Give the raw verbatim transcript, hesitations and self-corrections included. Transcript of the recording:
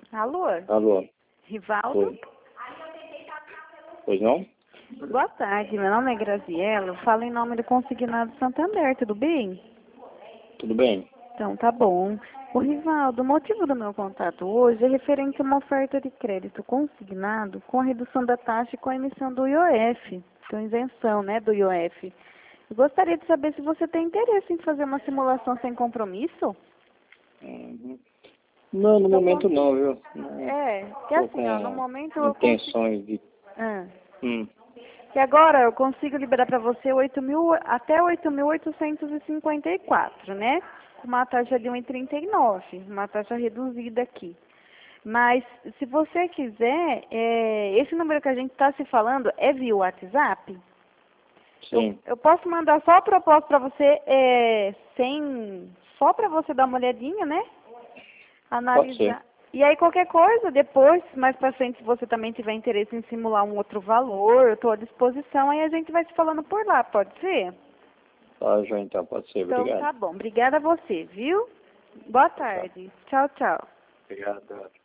Alô? Alô? Rivaldo? Oi. Pois não? Boa tarde, meu nome é Graziela, eu falo em nome do Consignado Santander, tudo bem? Tudo bem? Então, tá bom. O Rivaldo, o motivo do meu contato hoje é referente a uma oferta de crédito consignado com a redução da taxa e com a emissão do I O F, com isenção, né, do I O F. Eu gostaria de saber se você tem interesse em fazer uma simulação sem compromisso? Uhum. Não, no momento não, viu? Não É, que tô assim, ó, no com momento eu consigo... intenções de... Ah. Hum. Que agora eu consigo liberar para você oito mil, até oito mil oitocentos e cinquenta e quatro, né? Com uma taxa de um vírgula trinta e nove, uma taxa reduzida aqui. Mas, se você quiser, é, esse número que a gente está se falando é via WhatsApp? Sim. Eu, eu posso mandar só a proposta para você, é, sem, só para você dar uma olhadinha, né? Pode ser. Analisar. E aí qualquer coisa, depois, mais pra frente, se você também tiver interesse em simular um outro valor, eu estou à disposição, aí a gente vai se falando por lá, pode ser? Tá, já então, pode ser. Então Obrigado. tá bom. Obrigada a você, viu? Boa Tchau. tarde. Tchau, tchau. Obrigado.